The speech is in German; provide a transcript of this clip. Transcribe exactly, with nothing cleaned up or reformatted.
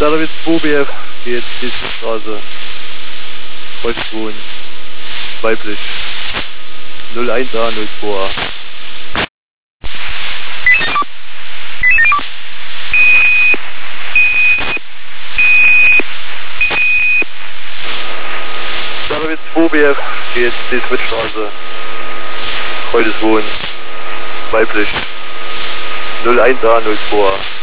Service zwei B F, geht die Straße. Heute wohnen. Weiblich. null eins A null zwei A. Service zwei B F, geht die Switchstraße. Heute wohnen. Weiblich. null eins A null zwei A.